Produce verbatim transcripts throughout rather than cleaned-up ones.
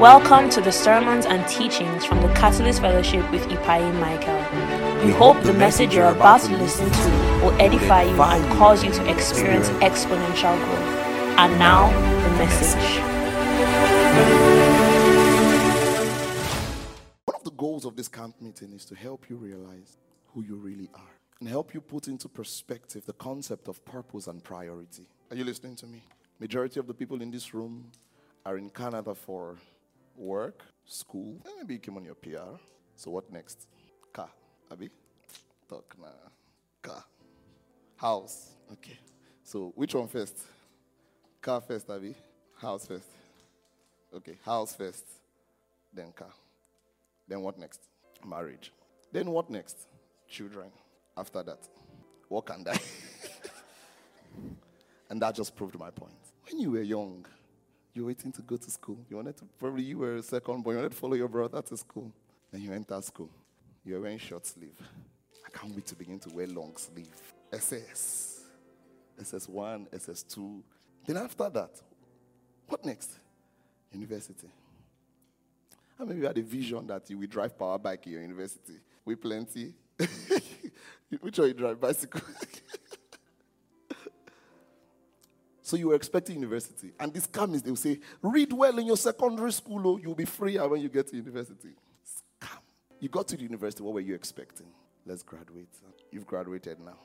Welcome to the sermons and teachings from the Catalyst Fellowship with Ipai Michael. We hope the message you're about to listen to will edify you and cause you to experience exponential growth. And now, the message. One of the goals of this camp meeting is to help you realize who you really are and help you put into perspective the concept of purpose and priority. Are you listening to me? Majority of the people in this room are in Canada for work, school, and maybe you came on your P R. So what next? Car, Abi? Talk now. Car. House. Okay. So which one first? Car first, Abi? House first. Okay, house first. Then car. Then what next? Marriage. Then what next? Children. After that, work and die. And that just proved my point. When you were young, you were waiting to go to school. You wanted to, probably you were a second boy, you wanted to follow your brother to school. Then you enter school. You were wearing short sleeve. I can't wait to begin to wear long sleeve. S S. S S one, S S two. Then after that, what next? University. And maybe you had a vision that you will drive power bike in your university. With plenty. Which one you drive? Bicycle. So you were expecting university. And this scam is, they will say, read well in your secondary school, oh, you'll be freer when you get to university. Scam. You got to the university, what were you expecting? Let's graduate. You've graduated now.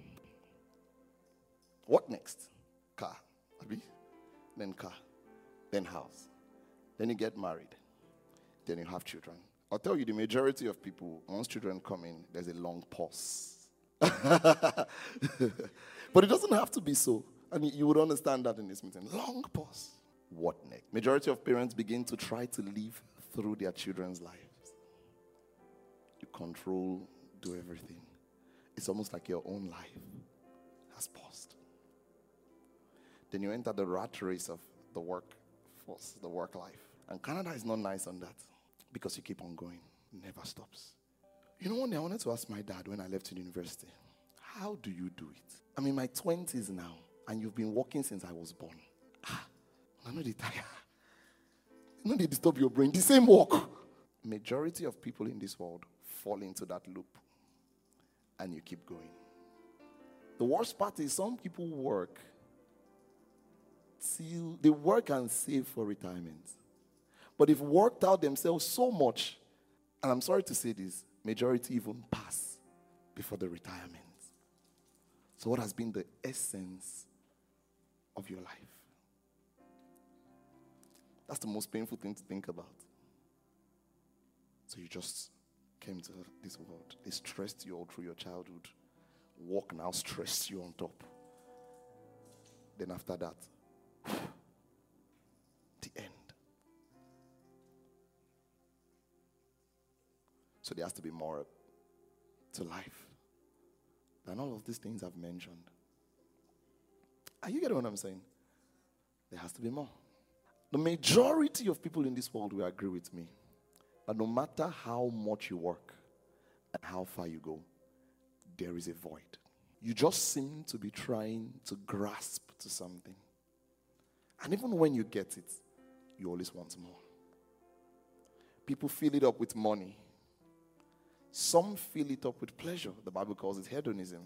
What next? Car. Abi? Then car. Then house. Then you get married. Then you have children. I'll tell you, the majority of people, once children come in, there's a long pause. But it doesn't have to be so. And you would understand that in this meeting. Long pause. What next? Majority of parents begin to try to live through their children's lives. You control, do everything. It's almost like your own life has paused. Then you enter the rat race of the workforce, the work life. And Canada is not nice on that because you keep on going. It never stops. You know, one day I wanted to ask my dad when I left university, how do you do it? I'm in my twenties now. And you've been working since I was born. Ah, I know they tire. I know they disturb your brain. The same work. Majority of people in this world fall into that loop. And you keep going. The worst part is some people work till they work and save for retirement. But they've worked out themselves so much. And I'm sorry to say this, majority even pass before the retirement. So what has been the essence of your life? That's the most painful thing to think about. So you just came to this world. They stressed you all through your childhood. Work now stressed you on top. Then after that, the end. So there has to be more to life than all of these things I've mentioned. Are you getting what I'm saying? There has to be more. The majority of people in this world will agree with me that no matter how much you work and how far you go, there is a void. You just seem to be trying to grasp to something. And even when you get it, you always want more. People fill it up with money. Some fill it up with pleasure. The Bible calls it hedonism.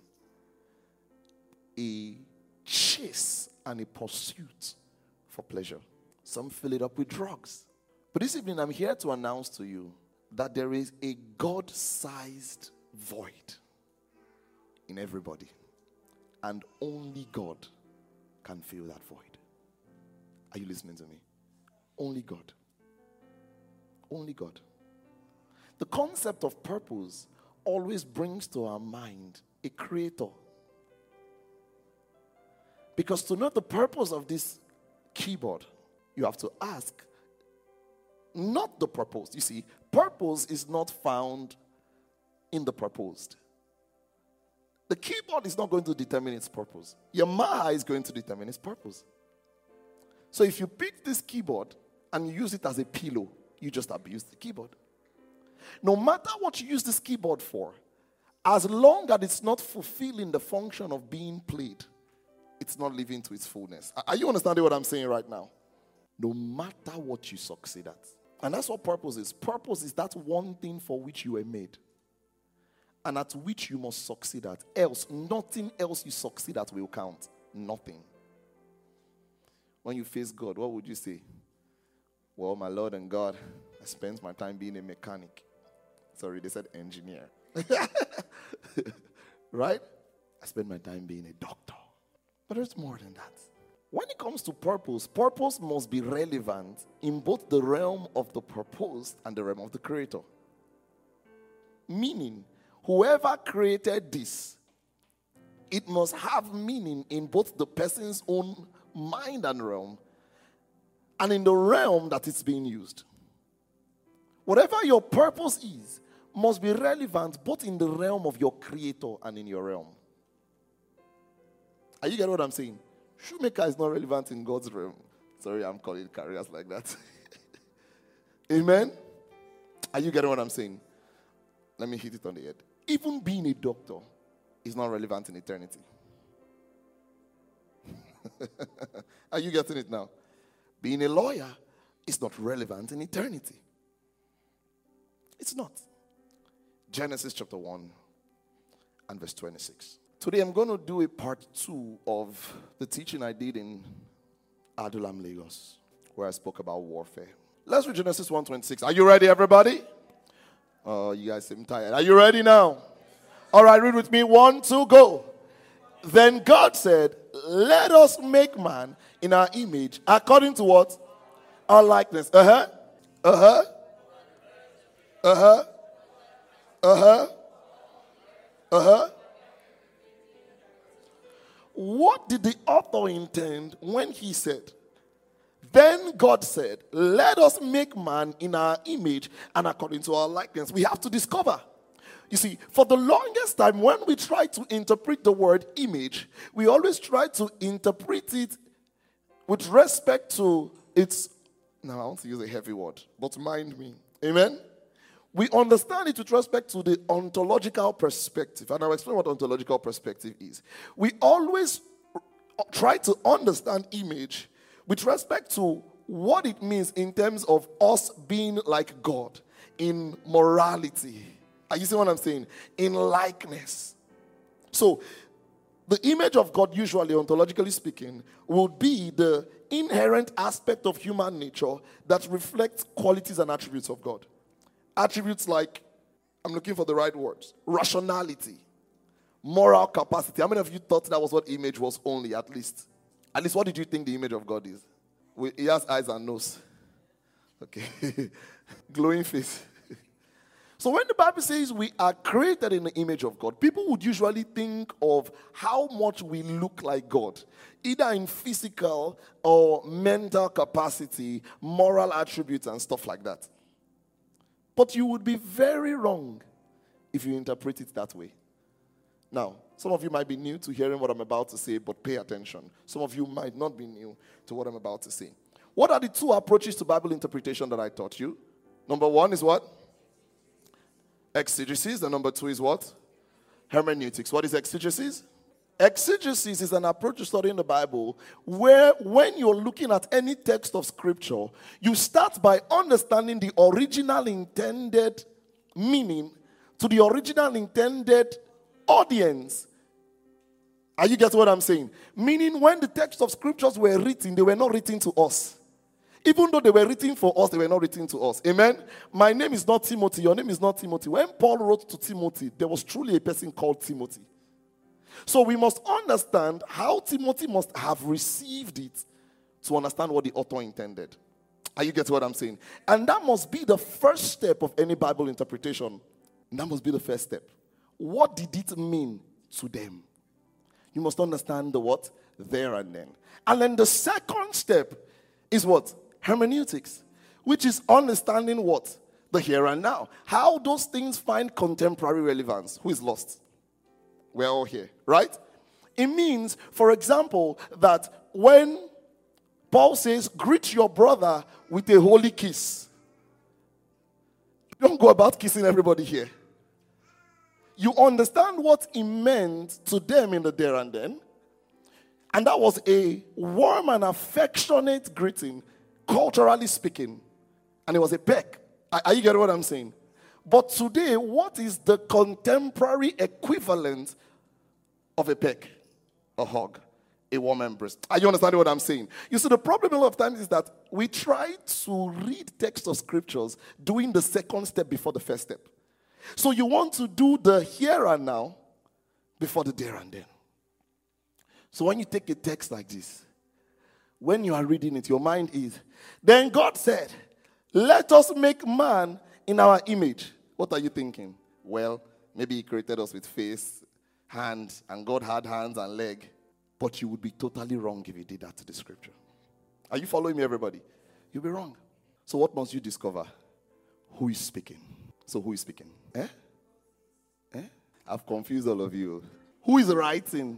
A chase and a pursuit for pleasure. Some fill it up with drugs. But this evening, I'm here to announce to you that there is a God-sized void in everybody. And only God can fill that void. Are you listening to me? Only God. Only God. The concept of purpose always brings to our mind a creator. Because to know the purpose of this keyboard, you have to ask, not the proposed. You see, purpose is not found in the proposed. The keyboard is not going to determine its purpose. Yamaha is going to determine its purpose. So if you pick this keyboard and you use it as a pillow, you just abuse the keyboard. No matter what you use this keyboard for, as long as it's not fulfilling the function of being played, it's not living to its fullness. Are you understanding what I'm saying right now? No matter what you succeed at, And that's what purpose is. Purpose is that one thing for which you were made. And at which you must succeed at. Else, nothing else you succeed at will count. Nothing. When you face God, what would you say? Well, my Lord and God, I spent my time being a mechanic. Sorry, they said engineer. Right? I spent my time being a doctor. But there's more than that. When it comes to purpose, purpose must be relevant in both the realm of the proposed and the realm of the creator. Meaning, whoever created this, it must have meaning in both the person's own mind and realm and in the realm that it's being used. Whatever your purpose is must be relevant both in the realm of your creator and in your realm. Are you getting what I'm saying? Shoemaker is not relevant in God's realm. Sorry, I'm calling careers like that. Amen? Are you getting what I'm saying? Let me hit it on the head. Even being a doctor is not relevant in eternity. Are you getting it now? Being a lawyer is not relevant in eternity. It's not. Genesis chapter one and verse twenty-six. Today I'm going to do a part two of the teaching I did in Adulam, Lagos, where I spoke about warfare. Let's read Genesis one twenty-six. Are you ready, everybody? Oh, you guys seem tired. Are you ready now? All right, read with me. One, two, go. Then God said, let us make man in our image, according to what? Our likeness. Uh-huh. Uh-huh. Uh-huh. Uh-huh. Uh-huh. What did the author intend when he said, then God said, let us make man in our image and according to our likeness? We have to discover. You see, for the longest time, when we try to interpret the word image, we always try to interpret it with respect to its, now I want to use a heavy word, but mind me. Amen? We understand it with respect to the ontological perspective. And I'll explain what ontological perspective is. We always try to understand image with respect to what it means in terms of us being like God in morality. Are you seeing what I'm saying? In likeness. So, the image of God, usually, ontologically speaking, will be the inherent aspect of human nature that reflects qualities and attributes of God. Attributes like, I'm looking for the right words, rationality, moral capacity. How many of you thought that was what image was only, at least? At least, what did you think the image of God is? He has eyes and nose. Okay. Glowing face. So when the Bible says we are created in the image of God, people would usually think of how much we look like God, either in physical or mental capacity, moral attributes, and stuff like that. But you would be very wrong if you interpret it that way. Now, some of you might be new to hearing what I'm about to say, but pay attention. Some of you might not be new to what I'm about to say. What are the two approaches to Bible interpretation that I taught you? Number one is what? Exegesis. And number two is what? Hermeneutics. What is exegesis? Exegesis is an approach to studying the Bible where when you're looking at any text of Scripture, you start by understanding the original intended meaning to the original intended audience. Are you getting what I'm saying? Meaning when the text of Scriptures were written, they were not written to us. Even though they were written for us, they were not written to us. Amen? My name is not Timothy. Your name is not Timothy. When Paul wrote to Timothy, there was truly a person called Timothy. So we must understand how Timothy must have received it to understand what the author intended. Are you getting what I'm saying? And that must be the first step of any Bible interpretation. And that must be the first step. What did it mean to them? You must understand the what? There and then. And then the second step is what? Hermeneutics, which is understanding what? The here and now. How those things find contemporary relevance. Who is lost? We're all here, right? It means, for example, that when Paul says, greet your brother with a holy kiss. You don't go about kissing everybody here. You understand what it meant to them in the there and then. And that was a warm and affectionate greeting, culturally speaking. And it was a peck. Are, are you getting what I'm saying? But today, what is the contemporary equivalent of a peck? A hug. A warm embrace. Are you understanding what I'm saying? You see, the problem a lot of times is that we try to read text of scriptures doing the second step before the first step. So you want to do the here and now before the there and then. So when you take a text like this, when you are reading it, your mind is, then God said, let us make man in our image. What are you thinking? Well, maybe he created us with face, hand, and God had hands and leg. But you would be totally wrong if you did that to the scripture. Are you following me, everybody? You'll be wrong. So what must you discover? Who is speaking? So who is speaking? Eh? Eh? I've confused all of you. Who is writing?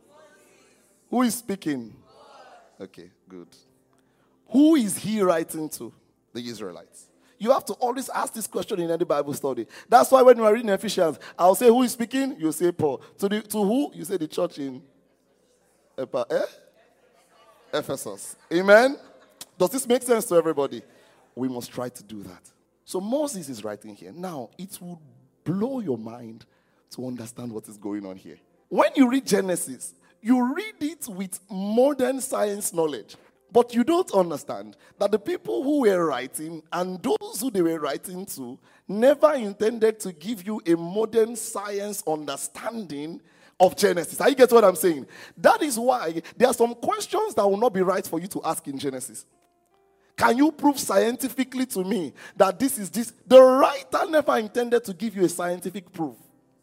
Who is speaking? Okay, good. Who is he writing to? The Israelites. You have to always ask this question in any Bible study. That's why when you are reading Ephesians, I'll say, who is speaking? You say Paul. To, the, to who? You say the church in eh? Ephesus. Amen? Does this make sense to everybody? We must try to do that. So Moses is writing here. Now, it will blow your mind to understand what is going on here. When you read Genesis, you read it with modern science knowledge. But you don't understand that the people who were writing and those who they were writing to never intended to give you a modern science understanding of Genesis. Are you getting what I'm saying? That is why there are some questions that will not be right for you to ask in Genesis. Can you prove scientifically to me that this is this? The writer never intended to give you a scientific proof.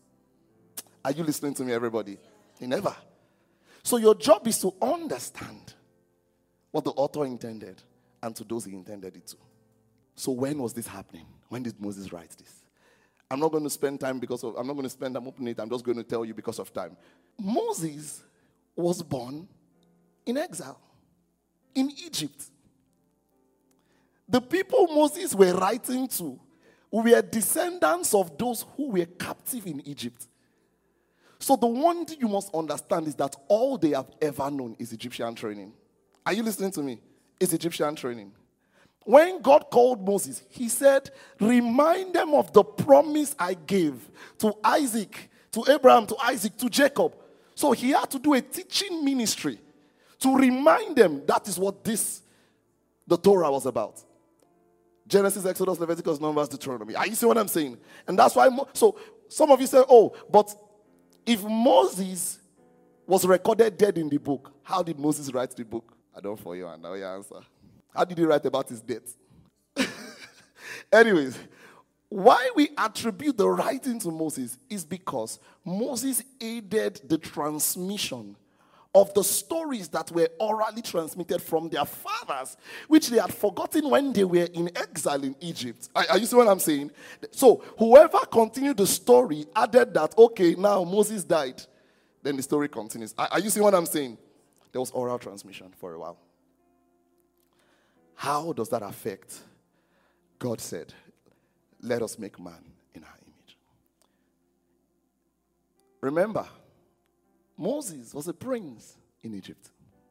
Are you listening to me, everybody? He never. So your job is to understand what the author intended and to those he intended it to. So when was this happening? When did Moses write this? I'm not going to spend time because of, I'm not going to spend time opening it. I'm just going to tell you because of time. Moses was born in exile in Egypt. The people Moses were writing to were descendants of those who were captive in Egypt. So the one thing you must understand is that all they have ever known is Egyptian training. Are you listening to me? It's Egyptian training. When God called Moses, he said, remind them of the promise I gave to Isaac, to Abraham, to Isaac, to Jacob. So he had to do a teaching ministry to remind them that is what this, the Torah was about. Genesis, Exodus, Leviticus, Numbers, Deuteronomy. Are you see what I'm saying? And that's why, Mo- so some of you say, oh, but if Moses was recorded dead in the book, how did Moses write the book? I don't for you, and now your answer. How did he write about his death? Anyways, why we attribute the writing to Moses is because Moses aided the transmission of the stories that were orally transmitted from their fathers, which they had forgotten when they were in exile in Egypt. Are, are you seeing what I'm saying? So whoever continued the story added that, okay, now Moses died. Then the story continues. Are, are you seeing what I'm saying? There was oral transmission for a while. How does that affect? God said, let us make man in our image. Remember, Moses was a prince in Egypt.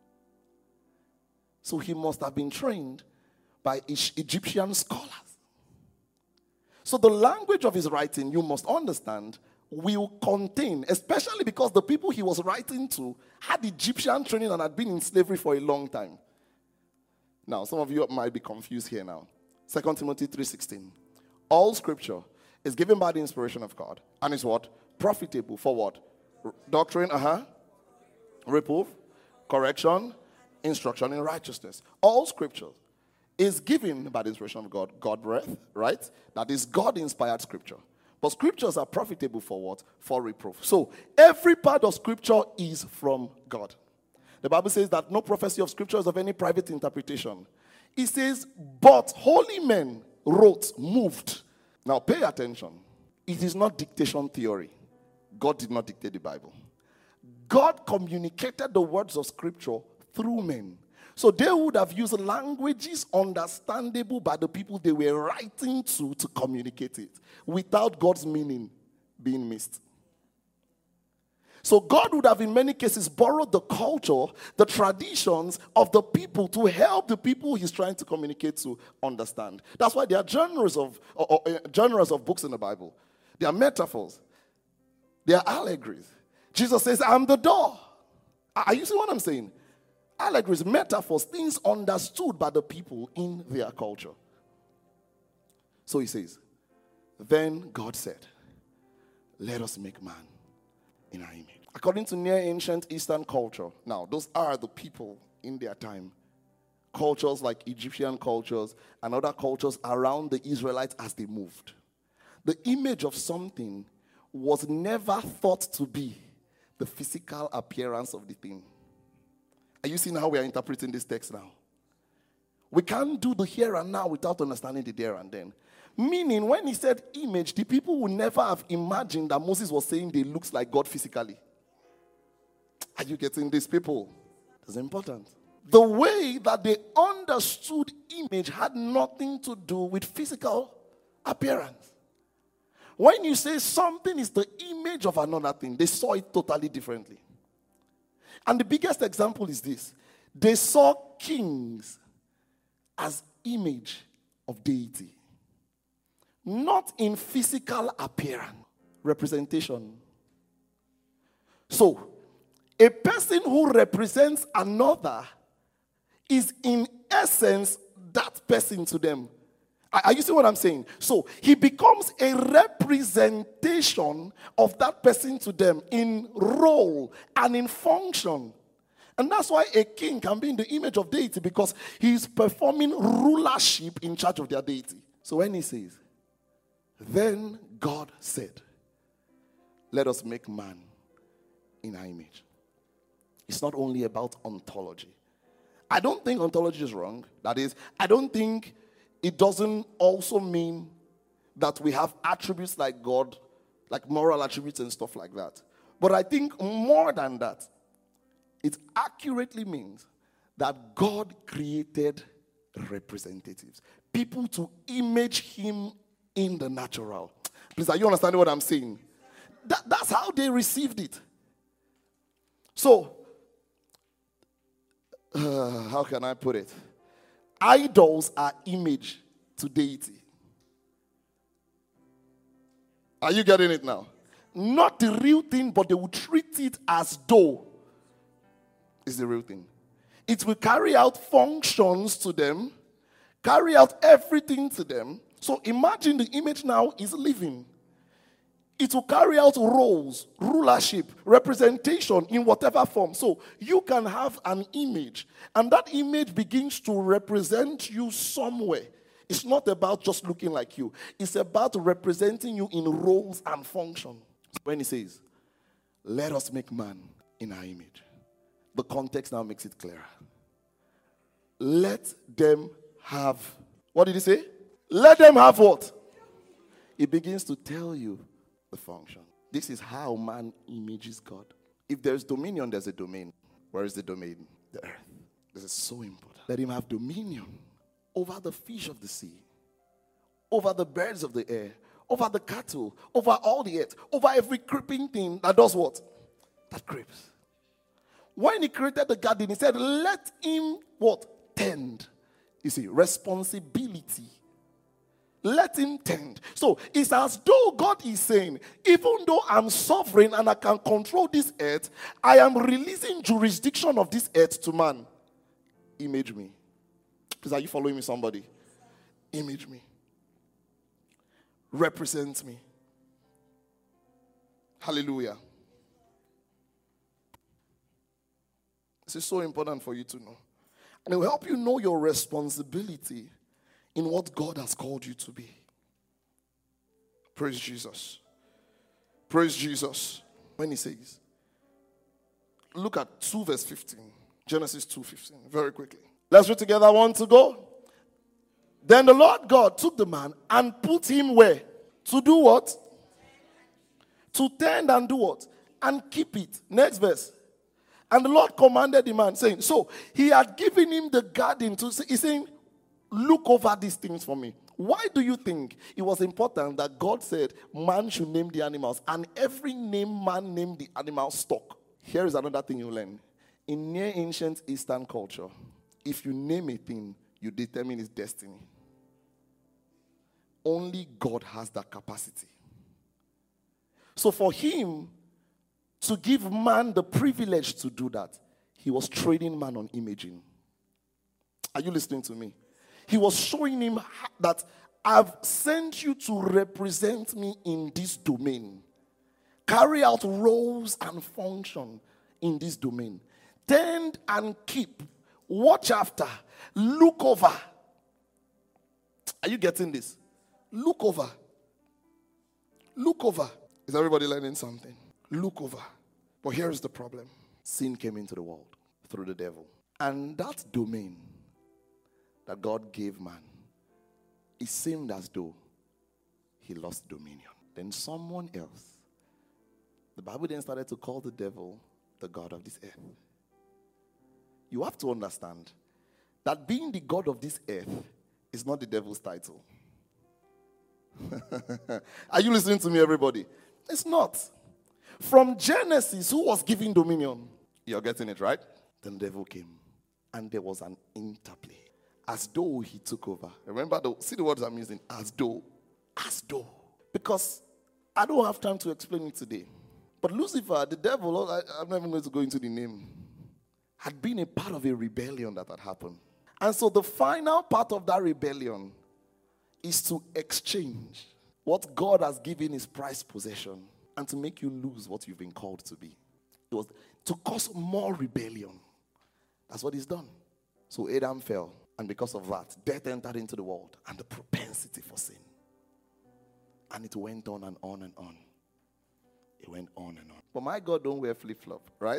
So he must have been trained by Egyptian scholars. So the language of his writing, you must understand, will contain, especially because the people he was writing to had Egyptian training and had been in slavery for a long time. Now, some of you might be confused here now. Second Timothy three sixteen. All scripture is given by the inspiration of God and is what? Profitable for what? R- doctrine, uh-huh. Reproof, correction, instruction in righteousness. All scripture is given by the inspiration of God. God breath, right? That is God-inspired scripture. But scriptures are profitable for what? For reproof. So every part of scripture is from God. The Bible says that no prophecy of scripture is of any private interpretation. It says, but holy men wrote, moved. Now pay attention. It is not dictation theory. God did not dictate the Bible. God communicated the words of scripture through men. So they would have used languages understandable by the people they were writing to to communicate it without God's meaning being missed. So God would have in many cases borrowed the culture, the traditions of the people to help the people he's trying to communicate to understand. That's why there are genres of, or, or, uh, genres of books in the Bible. There are metaphors. There are allegories. Jesus says, I'm the door. Are you seeing what I'm saying? Allegories, metaphors, things understood by the people in their culture. So he says, then God said, let us make man in our image. According to near ancient Eastern culture, now those are the people in their time. Cultures like Egyptian cultures and other cultures around the Israelites as they moved. The image of something was never thought to be the physical appearance of the thing. Are you seeing how we are interpreting this text now? We can't do the here and now without understanding the there and then. Meaning, when he said image, the people would never have imagined that Moses was saying they looked like God physically. Are you getting this, people? That's important. The way that they understood image had nothing to do with physical appearance. When you say something is the image of another thing, they saw it totally differently. And the biggest example is this. They saw kings as image of deity. Not in physical appearance, representation. So, a person who represents another is in essence that person to them. Are you seeing what I'm saying? So, he becomes a representation of that person to them in role and in function. And that's why a king can be in the image of deity, because he's performing rulership in charge of their deity. So when he says, then God said, let us make man in our image. It's not only about ontology. I don't think ontology is wrong. That is, I don't think it doesn't also mean that we have attributes like God, like moral attributes and stuff like that. But I think more than that, it accurately means that God created representatives, people to image him in the natural. Please, are you understanding what I'm saying? That, that's how they received it. So, uh, how can I put it? Idols are image to deity. Are you getting it now? Not the real thing, but they will treat it as though it's the real thing. It will carry out functions to them, carry out everything to them. So imagine the image now is living. It will carry out roles, rulership, representation in whatever form. So you can have an image, and that image begins to represent you somewhere. It's not about just looking like you. It's about representing you in roles and functions. When he says, let us make man in our image, the context now makes it clearer. Let them have, what did he say? Let them have what? It begins to tell you the function. This is how man images God. If there's dominion, there's a domain. Where is the domain? The earth. This is so important. Let him have dominion over the fish of the sea, over the birds of the air, over the cattle, over all the earth, over every creeping thing that does what? That creeps. When he created the garden, he said, let him what? Tend. You see, responsibility. Let him tend. So it's as though God is saying, even though I'm sovereign and I can control this earth, I am releasing jurisdiction of this earth to man. Image me. Please, are you following me, somebody? Image me. Represent me. Hallelujah. This is so important for you to know. And it will help you know your responsibility in what God has called you to be. Praise Jesus. Praise Jesus. When he says, look at two verse fifteen. Genesis two fifteen. Very quickly. Let's read together. One to go. Then the Lord God took the man and put him where? To do what? To tend and do what? And keep it. Next verse. And the Lord commanded the man, saying, so he had given him the garden to, he's saying, look over these things for me. Why do you think it was important that God said man should name the animals, and every name man named the animal stuck? Here is another thing you learn. In near ancient Eastern culture, if you name a thing, you determine its destiny. Only God has that capacity. So for him to give man the privilege to do that, he was training man on imaging. Are you listening to me? He was showing him that I've sent you to represent me in this domain. Carry out roles and function in this domain. Tend and keep. Watch after. Look over. Are you getting this? Look over. Look over. Is everybody learning something? Look over. But here's the problem. Sin came into the world through the devil. And that domain that God gave man, it seemed as though he lost dominion. Then someone else, the Bible then started to call the devil the God of this earth. You have to understand that being the God of this earth is not the devil's title. Are you listening to me, everybody? It's not. From Genesis, who was giving dominion? You're getting it, right? Then the devil came, and there was an interplay. As though he took over. Remember, the, see the words I'm using? As though. As though. Because I don't have time to explain it today. But Lucifer, the devil, I, I'm not even going to go into the name, had been a part of a rebellion that had happened. And so the final part of that rebellion is to exchange what God has given his prized possession and to make you lose what you've been called to be. It was to cause more rebellion. That's what he's done. So Adam fell. And because of that, death entered into the world and the propensity for sin. And it went on and on and on. It went on and on. But my God don't wear flip-flop, right?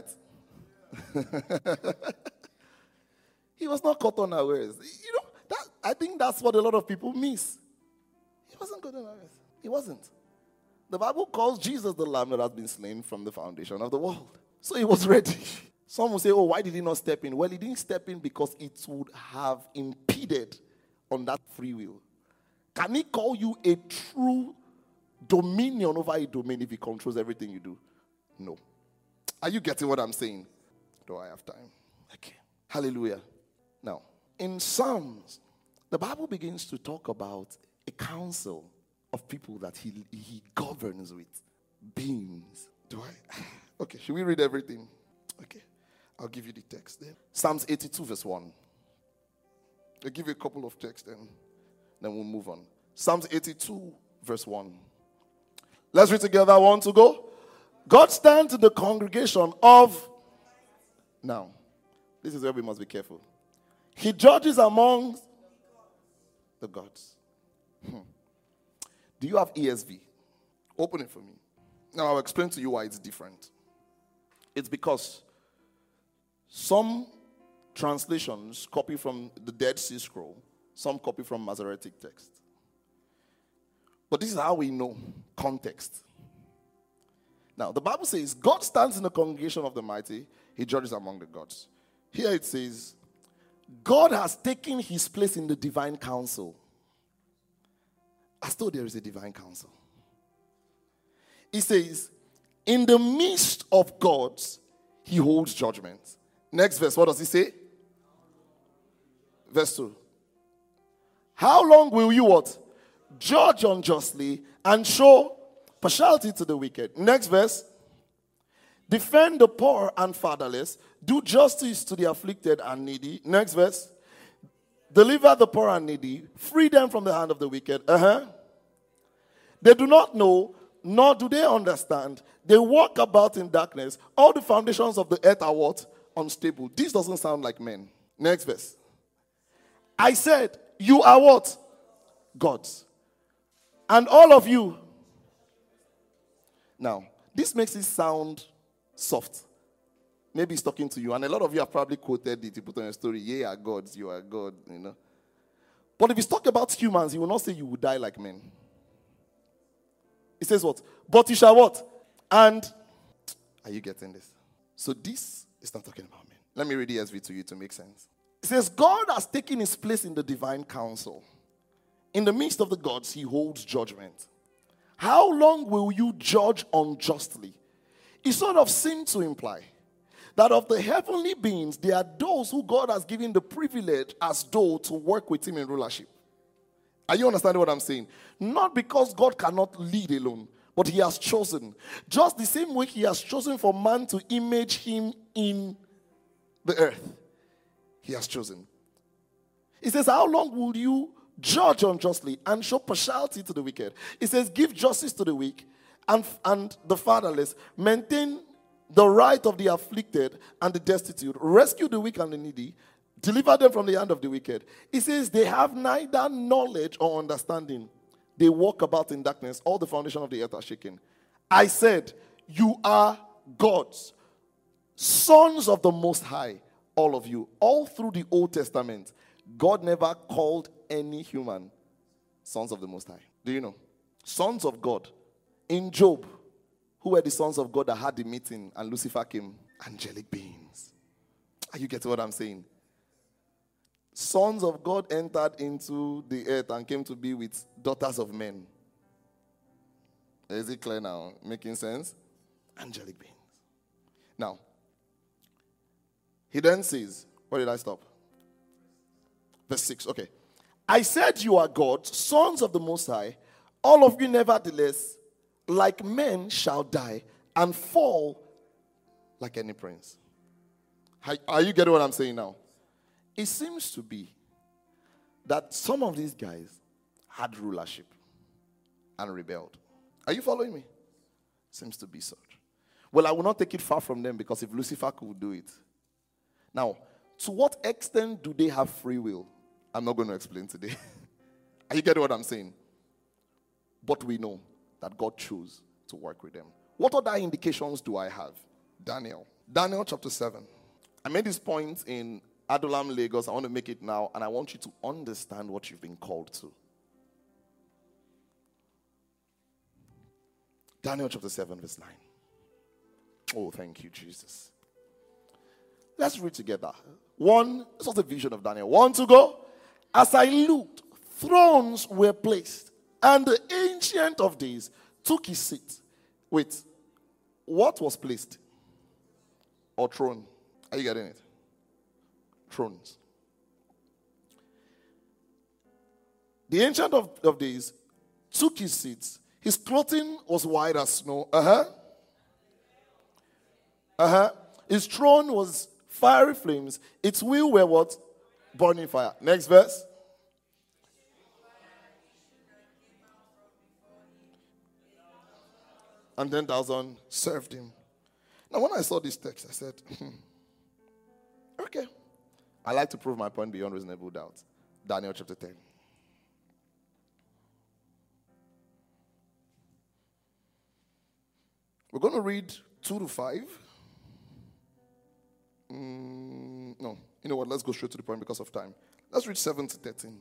He was not caught unawares. You know, that, I think that's what a lot of people miss. He wasn't caught unawares. He wasn't. The Bible calls Jesus the Lamb that has been slain from the foundation of the world. So he was ready. Some will say, oh, why did he not step in? Well, he didn't step in because it would have impeded on that free will. Can he call you a true dominion over a domain if he controls everything you do? No. Are you getting what I'm saying? Do I have time? Okay. Hallelujah. Now, in Psalms, the Bible begins to talk about a council of people that he, he governs with. Beings. Do I? Okay, should we read everything? Okay. I'll give you the text there. Psalms eighty-two verse one. I'll give you a couple of texts and then we'll move on. Psalms eighty-two verse one. Let's read together. One to go. God stands in the congregation of... Now, this is where we must be careful. He judges among the gods. Hmm. Do you have E S V? Open it for me. Now, I'll explain to you why it's different. It's because some translations copy from the Dead Sea Scroll. Some copy from Masoretic text. But this is how we know context. Now, the Bible says, God stands in the congregation of the mighty. He judges among the gods. Here it says, God has taken his place in the divine council. As though there is a divine council. He says, in the midst of gods, he holds judgment. Next verse, what does he say? Verse two. How long will you what? Judge unjustly and show partiality to the wicked. Next verse. Defend the poor and fatherless. Do justice to the afflicted and needy. Next verse. Deliver the poor and needy. Free them from the hand of the wicked. Uh-huh. They do not know, nor do they understand. They walk about in darkness. All the foundations of the earth are what? Unstable. This doesn't sound like men. Next verse. I said, you are what? Gods. And all of you. Now, this makes it sound soft. Maybe he's talking to you. And a lot of you have probably quoted it. You put on your story, ye are gods, you are God, you know. But if he's talking about humans, he will not say you will die like men. He says what? But you shall what? And, are you getting this? So this is not talking about men. Let me read the E S V to you to make sense. It says, God has taken his place in the divine council. In the midst of the gods, he holds judgment. How long will you judge unjustly? It sort of seemed to imply that of the heavenly beings, there are those who God has given the privilege as though to work with him in rulership. Are you understanding what I'm saying? Not because God cannot lead alone, but he has chosen. Just the same way he has chosen for man to image him in the earth. He has chosen. He says, how long will you judge unjustly and show partiality to the wicked? He says, give justice to the weak and, and the fatherless. Maintain the right of the afflicted and the destitute. Rescue the weak and the needy. Deliver them from the hand of the wicked. He says, they have neither knowledge or understanding. They walk about in darkness. All the foundation of the earth are shaken. I said, you are gods, sons of the Most High, all of you. All through the Old Testament, God never called any human sons of the Most High. Do you know? Sons of God. In Job, who were the sons of God that had the meeting and Lucifer came? Angelic beings. Are you getting what I'm saying? Sons of God entered into the earth and came to be with daughters of men. Is it clear now? Making sense? Angelic beings. Now, he then says, where did I stop? Verse six, okay. I said you are gods, sons of the Most High. All of you nevertheless, like men, shall die and fall like any prince. Are you getting what I'm saying now? It seems to be that some of these guys had rulership and rebelled. Are you following me? Seems to be such. Well, I will not take it far from them, because if Lucifer could do it. Now, to what extent do they have free will? I'm not going to explain today. Are you getting what I'm saying? But we know that God chose to work with them. What other indications do I have? Daniel. Daniel chapter seven. I made this point in Adulam, Lagos. I want to make it now, and I want you to understand what you've been called to. Daniel chapter seven, verse nine. Oh, thank you, Jesus. Let's read together. One, this was the vision of Daniel. One to go. As I looked, thrones were placed, and the Ancient of Days took his seat. Wait, what was placed? Or throne? Are you getting it? Thrones. The Ancient of, of Days took his seat. His clothing was white as snow. Uh-huh. Uh-huh. His throne was fiery flames. Its wheel were what? Burning fire. Next verse. And ten thousand served him. Now, when I saw this text, I said, hmm, okay. I like to prove my point beyond reasonable doubt. Daniel chapter ten. We're going to read two to five. Mm, no, you know what? Let's go straight to the point because of time. Let's read seven to thirteen.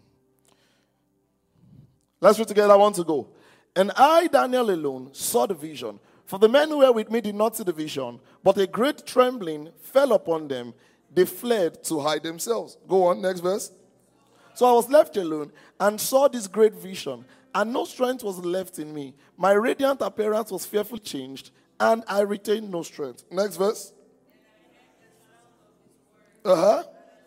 Let's read together. I want to go. And I, Daniel alone, saw the vision. For the men who were with me did not see the vision, but a great trembling fell upon them. They fled to hide themselves. Go on, next verse. So I was left alone and saw this great vision, and no strength was left in me. My radiant appearance was fearfully changed, and I retained no strength. Next verse. Uh-huh.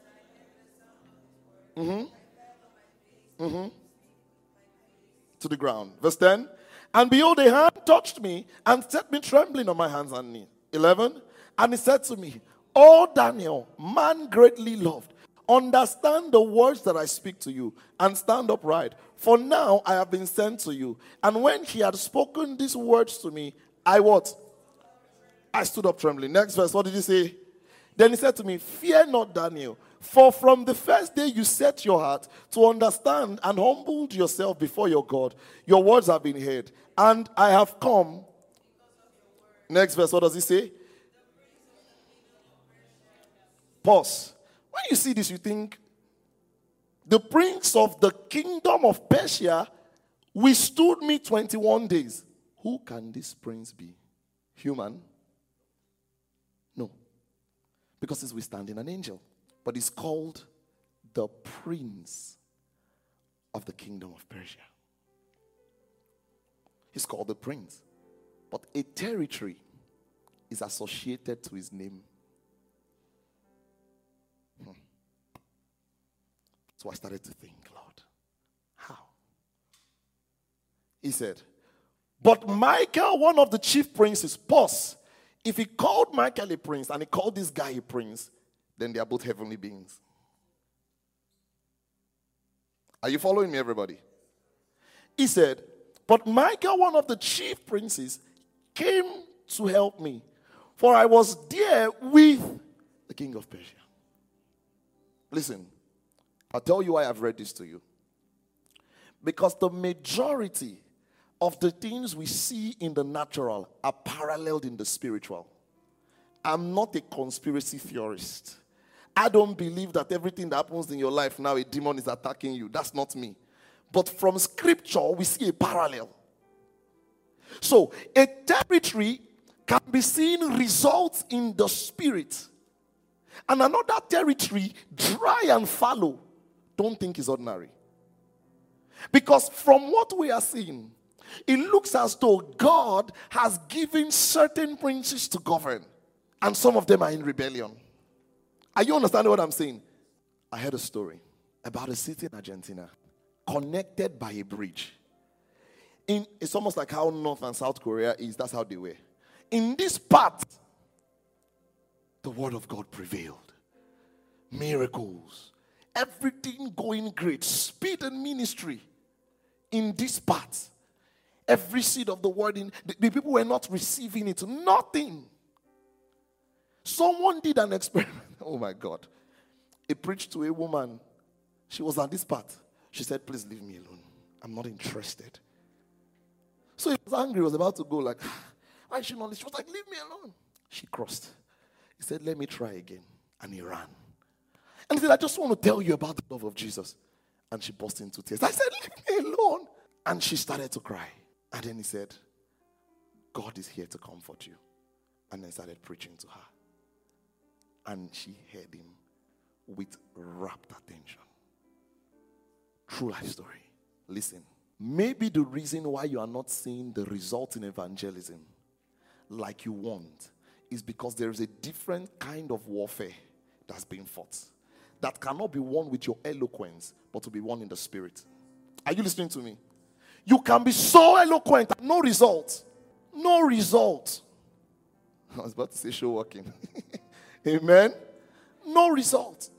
Mm-hmm. Mm-hmm. To the ground. Verse ten. And behold, a hand touched me and set me trembling on my hands and knees. eleven. And he said to me, O Daniel, man greatly loved, understand the words that I speak to you and stand upright. For now I have been sent to you. And when he had spoken these words to me, I what? I stood up trembling. Next verse, what did he say? Then he said to me, fear not, Daniel, for from the first day you set your heart to understand and humbled yourself before your God, your words have been heard, and I have come. Next verse, what does he say? Pause. When you see this, you think, the prince of the kingdom of Persia withstood me twenty-one days. Who can this prince be? Human? No. Because he's withstanding an angel. But he's called the prince of the kingdom of Persia. He's called the prince. But a territory is associated to his name. Hmm. So I started to think, Lord, how? He said, but Michael, one of the chief princes, pause. If he called Michael a prince and he called this guy a prince, then they are both heavenly beings. Are you following me, everybody? He said, but Michael, one of the chief princes, came to help me, for I was there with the king of Persia. Listen, I'll tell you why I've read this to you. Because the majority of the things we see in the natural are paralleled in the spiritual. I'm not a conspiracy theorist. I don't believe that everything that happens in your life now, a demon is attacking you. That's not me. But from scripture, we see a parallel. So, a territory can be seen results in the spirit. And another territory, dry and fallow, don't think is ordinary. Because from what we are seeing, it looks as though God has given certain princes to govern. And some of them are in rebellion. Are you understanding what I'm saying? I heard a story about a city in Argentina connected by a bridge. In, it's almost like how North and South Korea is. That's how they were. In this part, the word of God prevailed. Miracles. Everything going great. Speed and ministry. In this part. Every seed of the word, in the, the people were not receiving it. Nothing. Someone did an experiment. Oh my God. He preached to a woman. She was on this part. She said, please leave me alone. I'm not interested. So he was angry. He was about to go like, why is she not? She was like, leave me alone. She crossed. He said, let me try again. And he ran. And he said, I just want to tell you about the love of Jesus. And she burst into tears. I said, leave me alone. And she started to cry. And then he said, God is here to comfort you. And then started preaching to her. And she heard him with rapt attention. True life story. Listen. Maybe the reason why you are not seeing the result in evangelism like you want is because there is a different kind of warfare that's being fought that cannot be won with your eloquence, but to be won in the spirit. Are you listening to me? You can be so eloquent and no result. No result. I was about to say show working. Amen? No result.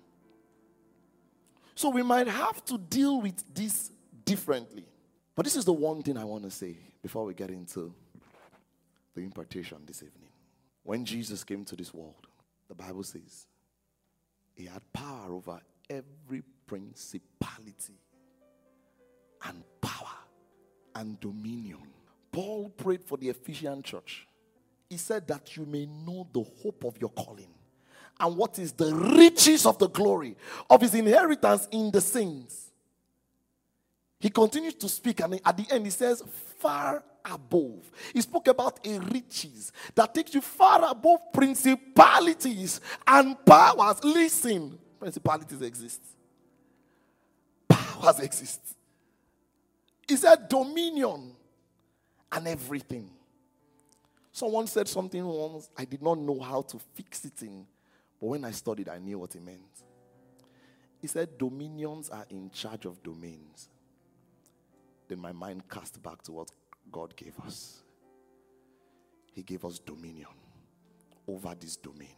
So we might have to deal with this differently. But this is the one thing I want to say before we get into the impartation this evening. When Jesus came to this world, the Bible says he had power over every principality and power and dominion. Paul prayed for the Ephesian church. He said that you may know the hope of your calling and what is the riches of the glory of his inheritance in the saints. He continues to speak, and at the end he says, far above. He spoke about a riches that takes you far above principalities and powers. Listen, principalities exist. Powers exist. He said dominion and everything. Someone said something once, I did not know how to fix it in, but when I studied, I knew what he meant. He said dominions are in charge of domains. Then my mind cast back to what God gave us. He gave us dominion over this domain.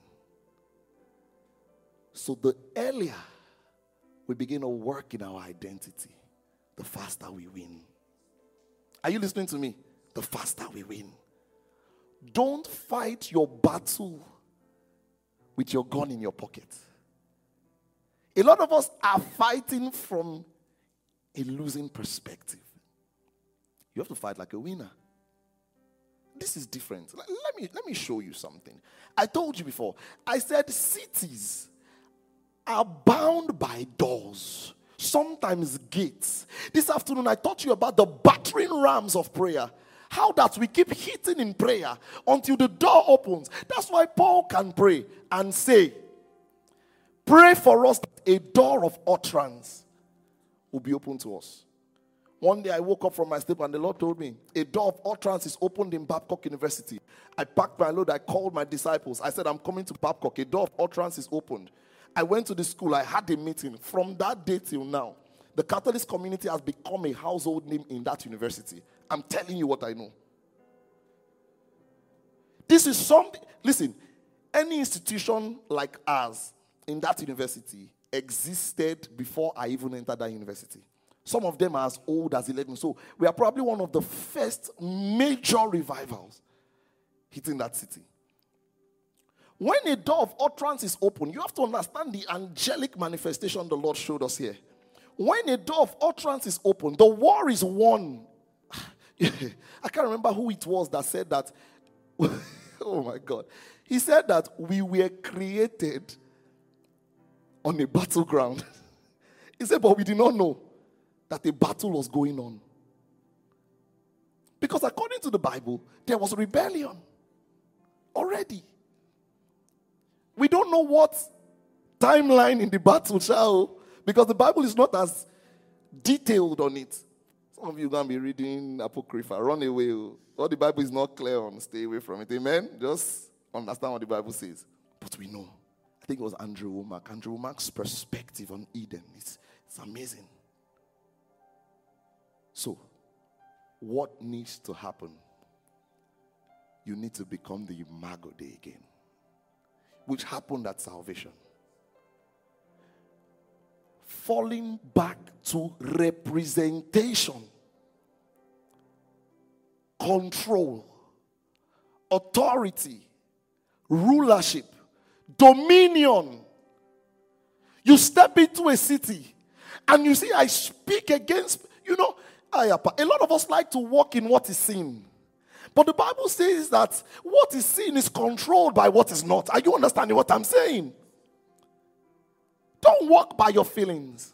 So the earlier we begin to work in our identity, the faster we win. Are you listening to me? The faster we win. Don't fight your battle with your gun in your pocket. A lot of us are fighting from a losing perspective. You have to fight like a winner. This is different. Let me, let me show you something. I told you before. I said cities are bound by doors, sometimes gates. This afternoon I taught you about the battering rams of prayer. How that we keep hitting in prayer until the door opens. That's why Paul can pray and say, pray for us that a door of utterance will be open to us. One day I woke up from my sleep and the Lord told me, a door of utterance is opened in Babcock University. I packed my load, I called my disciples. I said, I'm coming to Babcock. A door of utterance is opened. I went to the school, I had a meeting. From that day till now, the Catholic community has become a household name in that university. I'm telling you what I know. This is something, listen, any institution like ours in that university existed before I even entered that university. Some of them are as old as eleven. So we are probably one of the first major revivals hitting that city. When a door of utterance is open, you have to understand the angelic manifestation the Lord showed us here. When a door of utterance is open, the war is won. I can't remember who it was that said that. Oh my God. He said that we were created on a battleground. He said, but we did not know that a battle was going on. Because according to the Bible, there was rebellion already. We don't know what timeline in the battle, shall, because the Bible is not as detailed on it. Some of you are going to be reading Apocrypha. Run away. What the Bible is not clear on, stay away from it. Amen? Just understand what the Bible says. But we know. I think it was Andrew Womack. Andrew Womack's perspective on Eden. It's, it's amazing. So, what needs to happen? You need to become the Imago Dei again, which happened at salvation. Falling back to representation, control, authority, rulership, dominion. You step into a city and you see, I speak against, you know, a lot of us like to walk in what is seen. But the Bible says that what is seen is controlled by what is not. Are you understanding what I'm saying? Don't walk by your feelings.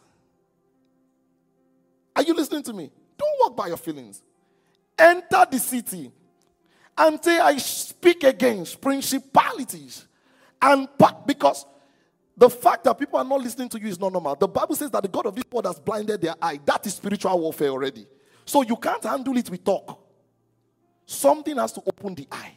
Are you listening to me? Don't walk by your feelings. Enter the city and say, I speak against principalities. And because the fact that people are not listening to you is not normal. The Bible says that the God of this world has blinded their eye. That is spiritual warfare already. So you can't handle it with talk. Something has to open the eye.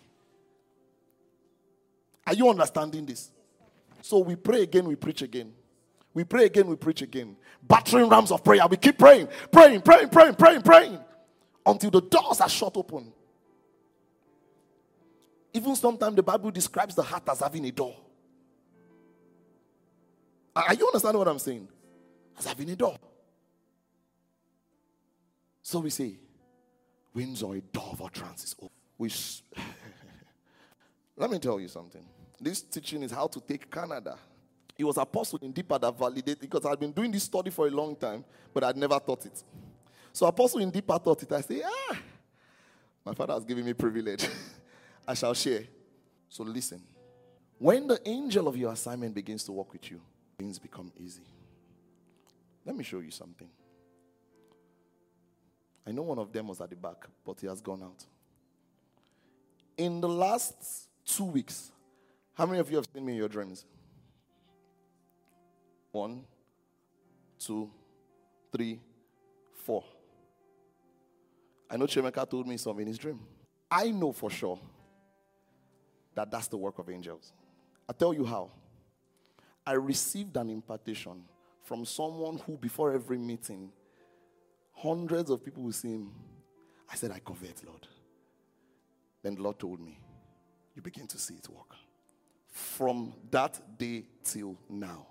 Are you understanding this? So we pray again, we preach again. We pray again, we preach again. Battering rams of prayer. We keep praying, praying, praying, praying, praying, praying. Until the doors are shut open. Even sometimes the Bible describes the heart as having a door. Are you understanding what I'm saying? As having a door. So we say, Windsor, a door of utterance is open. We Let me tell you something. This teaching is how to take Canada. It was Apostle Indipa that validated, because I'd been doing this study for a long time, but I'd never taught it. So Apostle Indipa taught it. I say, ah, my father has given me privilege. I shall share. So listen. When the angel of your assignment begins to work with you, things become easy. Let me show you something. I know one of them was at the back, but he has gone out. In the last two weeks, how many of you have seen me in your dreams? One, two, three, four. I know Chemeka told me some in his dream. I know for sure that that's the work of angels. I'll tell you how. I received an impartation from someone who, before every meeting, hundreds of people will see him. I said, I covet, Lord. Then the Lord told me, you begin to see it work. From that day till now.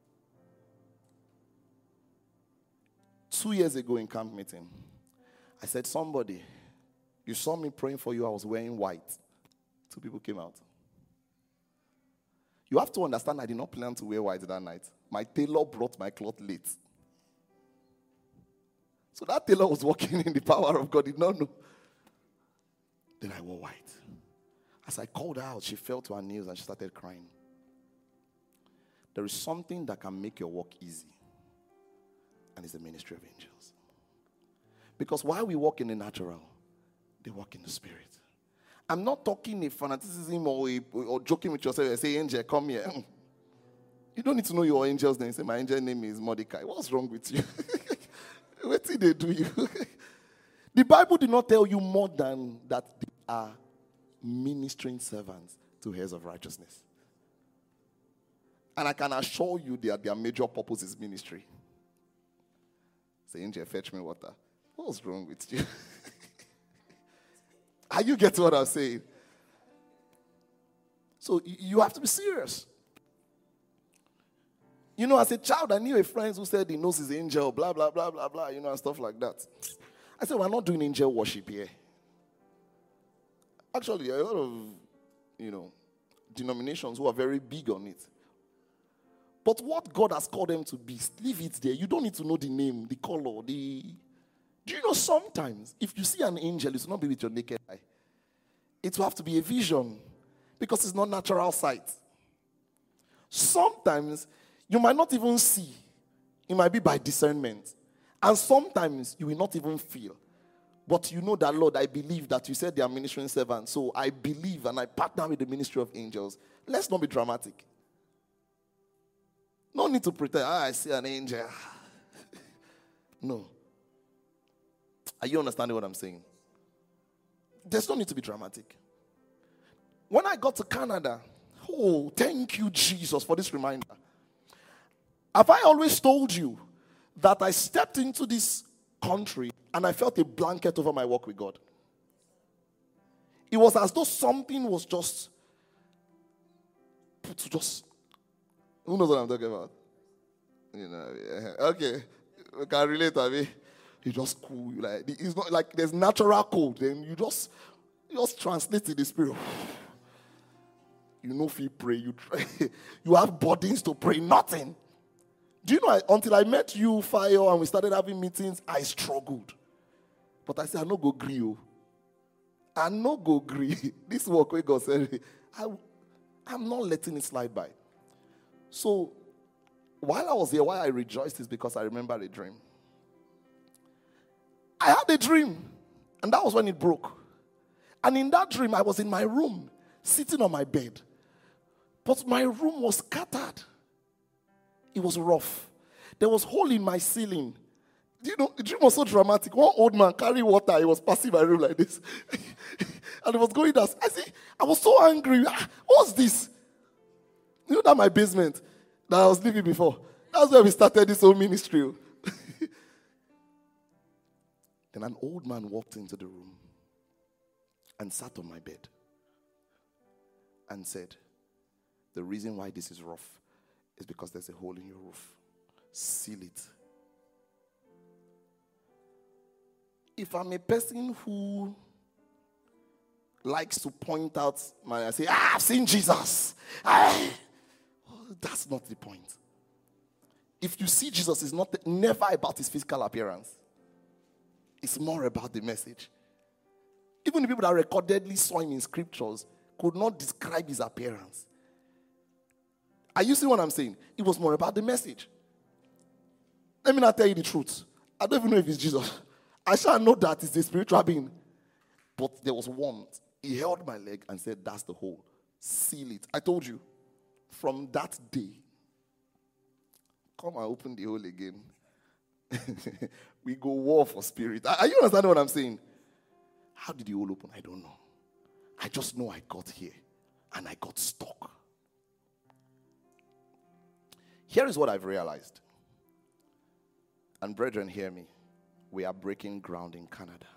Two years ago in camp meeting, I said, somebody, you saw me praying for you, I was wearing white. Two people came out. You have to understand, I did not plan to wear white that night. My tailor brought my cloth late. So that tailor was walking in the power of God, did not know. Then I wore white. As I called her out, she fell to her knees and she started crying. There is something that can make your work easy. And it's the ministry of angels. Because while we walk in the natural, they walk in the spirit. I'm not talking a fanaticism or, a, or joking with yourself and say, angel, come here. You don't need to know your angel's name. Say, my angel name is Mordecai. What's wrong with you? What did they do you? The Bible did not tell you more than that they are ministering servants to heirs of righteousness. And I can assure you that their major purpose is ministry. Say, angel, fetch me water. What's wrong with you? Are you getting what I'm saying? So you have to be serious. You know, as a child, I knew a friend who said he knows his angel, blah, blah, blah, blah, blah, you know, and stuff like that. I said, we're not doing angel worship here. Actually, a lot of, you know, denominations who are very big on it. But what God has called them to be, leave it there. You don't need to know the name, the color, the... Do you know sometimes, if you see an angel, it will not be with your naked eye. It will have to be a vision because it's not natural sight. Sometimes, you might not even see. It might be by discernment. And sometimes, you will not even feel. But you know that, Lord, I believe that you said they are ministering servants. So I believe and I partner with the ministry of angels. Let's not be dramatic. No need to pretend, ah, I see an angel. No. Are you understanding what I'm saying? There's no need to be dramatic. When I got to Canada, oh, thank you, Jesus, for this reminder. Have I always told you that I stepped into this country and I felt a blanket over my walk with God? It was as though something was just put to just... Who knows what I'm talking about? You know, yeah. Okay. We can relate, I mean. You just cool. You like, it's not like there's natural cold. Then you just, you just translate in the spirit. You know if you pray, you try. You have burdens to pray, nothing. Do you know, I, until I met you, Fire, and we started having meetings, I struggled. But I said, I no go agree. Oh. I no go agree. This work where God said, I, I'm not letting it slide by. So, while I was here, why I rejoiced is because I remember a dream. I had a dream, and that was when it broke. And in that dream, I was in my room, sitting on my bed. But my room was scattered. It was rough. There was a hole in my ceiling. You know, the dream was so dramatic. One old man carried water. He was passing my room like this. And it was going down. I see, I was so angry. Ah, what's this? You know that my basement that I was living before? That's where we started this whole ministry. Then an old man walked into the room and sat on my bed and said, the reason why this is rough is because there's a hole in your roof. Seal it. If I'm a person who likes to point out my, I say, ah, I've seen Jesus. I, oh, that's not the point. If you see Jesus, it's not never about his physical appearance. It's more about the message. Even the people that recordedly saw him in scriptures could not describe his appearance. Are you seeing what I'm saying? It was more about the message. Let me not tell you the truth. I don't even know if it's Jesus. I shall know that it's the spiritual being. But there was warmth. He held my leg and said, that's the hole. Seal it. I told you. From that day, come and open the hole again. We go war for spirit. Are you understanding what I'm saying? How did the hole open? I don't know. I just know I got here and I got stuck. Here is what I've realized. And brethren, hear me. We are breaking ground in Canada.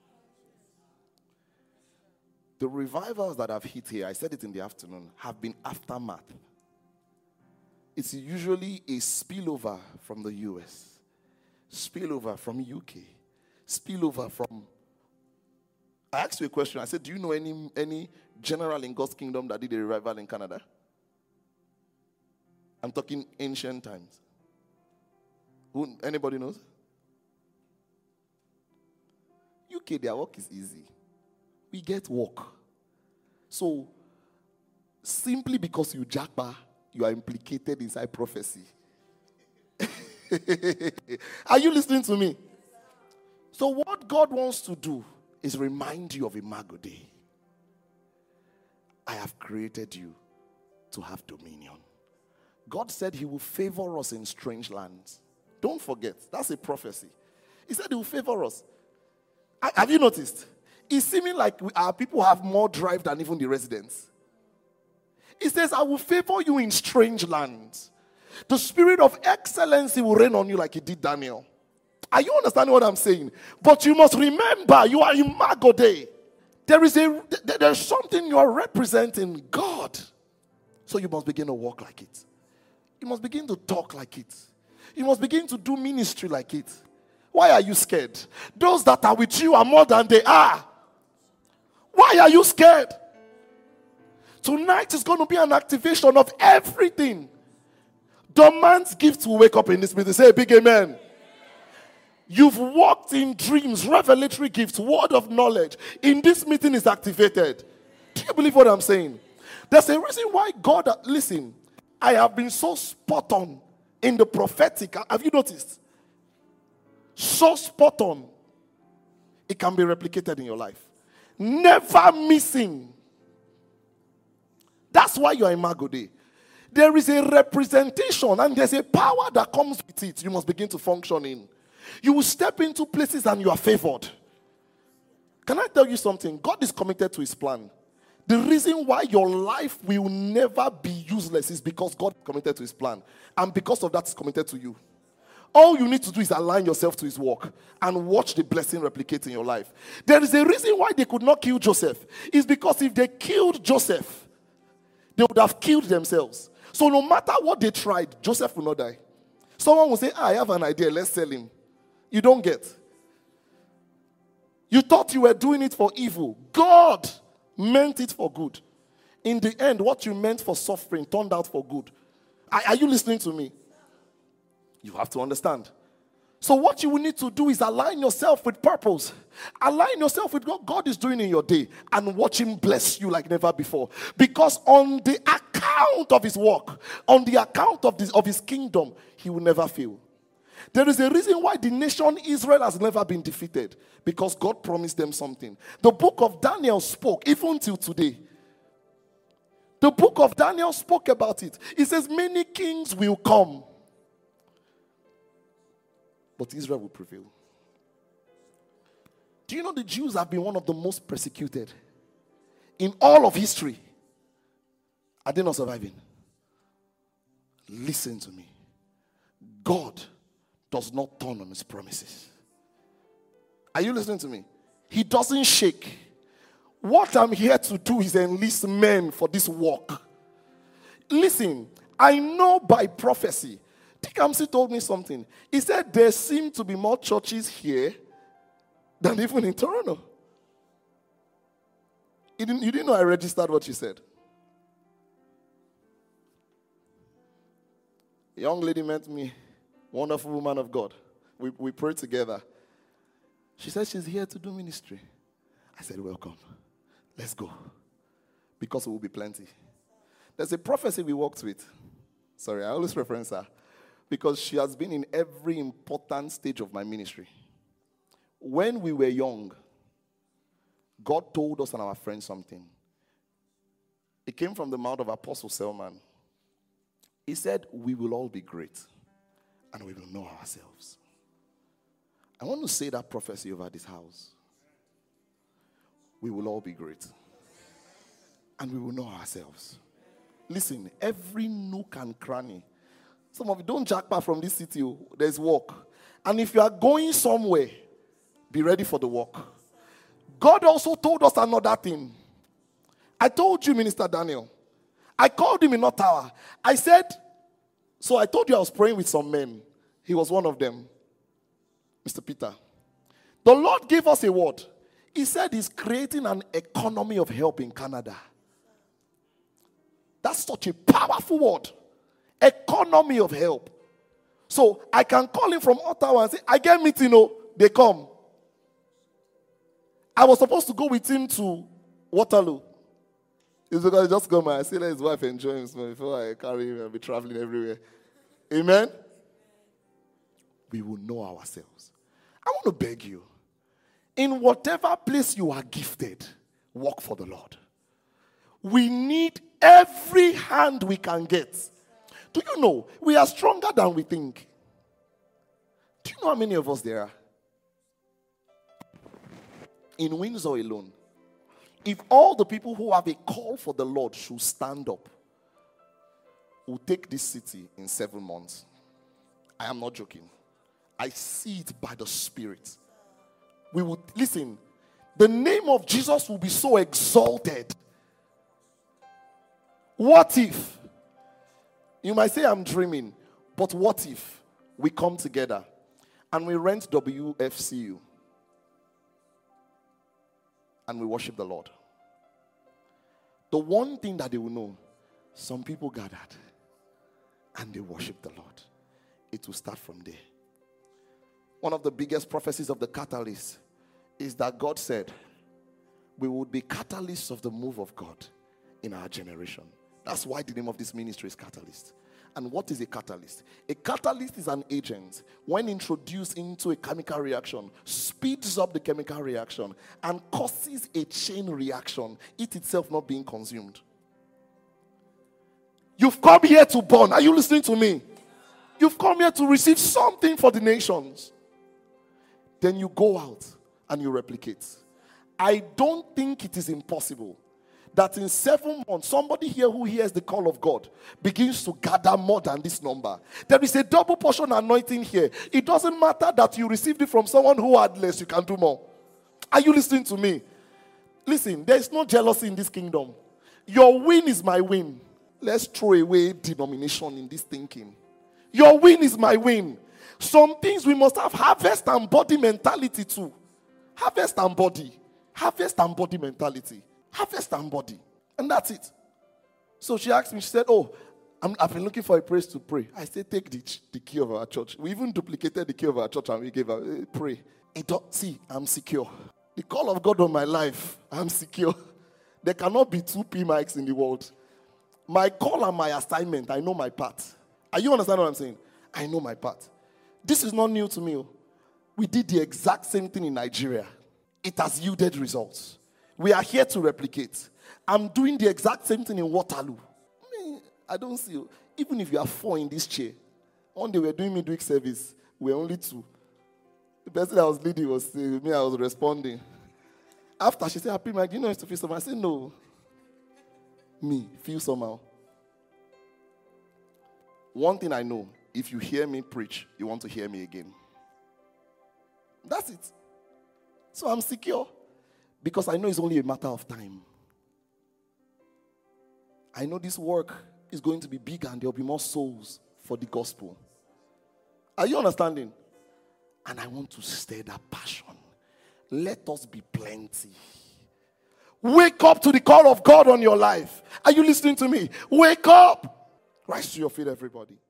The revivals that have hit here, I said it in the afternoon, have been aftermath. It's usually a spillover from the U S, spillover from U K, spillover from... I asked you a question. I said, do you know any, any general in God's kingdom that did a revival in Canada? I'm talking ancient times. Who, anybody knows? U K, their work is easy. We get work. So, simply because you jackpot, you are implicated inside prophecy. Are you listening to me? So what God wants to do is remind you of Imago Dei. I have created you to have dominion. God said he will favor us in strange lands. Don't forget, that's a prophecy. He said he will favor us. Have you noticed? It's seeming like we, our people have more drive than even the residents. He says, I will favor you in strange lands. The spirit of excellency will reign on you like it did Daniel. Are you understanding what I'm saying? But you must remember, you are in Magode. There is a, there's something you are representing, God. So you must begin to walk like it. You must begin to talk like it. You must begin to do ministry like it. Why are you scared? Those that are with you are more than they are. Why are you scared? Tonight is going to be an activation of everything. The man's gifts will wake up in this meeting. Say a big amen. You've walked in dreams, revelatory gifts, word of knowledge. In this meeting is activated. Do you believe what I'm saying? There's a reason why God, listen, I have been so spot on in the prophetic. Have you noticed? So spot on. It can be replicated in your life. Never missing. That's why you're in Magode. There is a representation and there's a power that comes with it. You must begin to function in. You will step into places and you are favored. Can I tell you something? God is committed to his plan. The reason why your life will never be useless is because God is committed to his plan. And because of that, he's committed to you. All you need to do is align yourself to his work and watch the blessing replicate in your life. There is a reason why they could not kill Joseph. It's because if they killed Joseph, they would have killed themselves. So no matter what they tried, Joseph will not die. Someone will say, ah, I have an idea, let's sell him. You don't get. You thought you were doing it for evil. God meant it for good. In the end, what you meant for suffering turned out for good. Are, are you listening to me? You have to understand. So what you will need to do is align yourself with purpose. Align yourself with what God is doing in your day and watch him bless you like never before. Because on the account of his work, on the account of, this, of his kingdom, he will never fail. There is a reason why the nation Israel has never been defeated. Because God promised them something. The book of Daniel spoke, even till today. The book of Daniel spoke about it. It says many kings will come, but Israel will prevail. Do you know the Jews have been one of the most persecuted in all of history? Are they not surviving? Listen to me. God does not turn on his promises. Are you listening to me? He doesn't shake. What I'm here to do is enlist men for this work. Listen, I know by prophecy. Tecumseh told me something. He said there seem to be more churches here than even in Toronto. You didn't, you didn't know I registered what you said. A young lady met me, wonderful woman of God. We, we prayed together. She said she's here to do ministry. I said, welcome. Let's go. Because it will be plenty. There's a prophecy we worked with. Sorry, I always reference her. Because she has been in every important stage of my ministry. When we were young, God told us and our friends something. It came from the mouth of Apostle Selman. He said, we will all be great. And we will know ourselves. I want to say that prophecy over this house. We will all be great. And we will know ourselves. Listen, every nook and cranny. Some of you don't jackpot from this city. There's work. And if you are going somewhere, be ready for the work. God also told us another thing. I told you, Minister Daniel. I called him in Ottawa. I said, so I told you I was praying with some men. He was one of them. Mister Peter. The Lord gave us a word. He said he's creating an economy of help in Canada. That's such a powerful word. Economy of help. So I can call him from Ottawa and say, I get meeting, oh, they come. I was supposed to go with him to Waterloo. It's because I just come and I see let his wife enjoy him before I carry him and be traveling everywhere. Amen? We will know ourselves. I want to beg you. In whatever place you are gifted, work for the Lord. We need every hand we can get Do you know we are stronger than we think? Do you know how many of us there are? In Windsor alone, if all the people who have a call for the Lord should stand up, we'll take this city in seven months. I am not joking. I see it by the Spirit. We would, listen, the name of Jesus will be so exalted. What if, you might say I'm dreaming, but what if we come together and we rent W F C U and we worship the Lord? The one thing that they will know, some people gathered and they worship the Lord. It will start from there. One of the biggest prophecies of the catalyst is that God said we would be catalysts of the move of God in our generation. That's why the name of this ministry is Catalyst. And what is a catalyst? A catalyst is an agent, when introduced into a chemical reaction, speeds up the chemical reaction and causes a chain reaction, it itself not being consumed. You've come here to burn. Are you listening to me? You've come here to receive something for the nations. Then you go out and you replicate. I don't think it is impossible that in seven months, somebody here who hears the call of God begins to gather more than this number. There is a double portion anointing here. It doesn't matter that you received it from someone who had less, you can do more. Are you listening to me? Listen, there is no jealousy in this kingdom. Your win is my win. Let's throw away denomination in this thinking. Your win is my win. Some things we must have harvest and body mentality too. Harvest and body. Harvest and body mentality. Harvest and body. And that's it. So she asked me, she said, oh, I'm, I've been looking for a place to pray. I said, take the, the key of our church. We even duplicated the key of our church and we gave her, hey, pray. It don't, see, I'm secure. The call of God on my life, I'm secure. There cannot be two P mics in the world. My call and my assignment, I know my part. Are you understanding what I'm saying? I know my part. This is not new to me. We did the exact same thing in Nigeria. It has yielded results. We are here to replicate. I'm doing the exact same thing in Waterloo. I mean, I don't see you. Even if you are four in this chair, one day we were doing midweek service, we were only two. The person that was leading was uh, me, I was responding. After she said, Happy Mike, do you know it's to feel somehow? I said, no. Me, feel somehow. One thing I know, if you hear me preach, you want to hear me again. That's it. So I'm secure. Because I know it's only a matter of time. I know this work is going to be bigger and there will be more souls for the gospel. Are you understanding? And I want to stir that passion. Let us be plenty. Wake up to the call of God on your life. Are you listening to me? Wake up. Rise to your feet, everybody.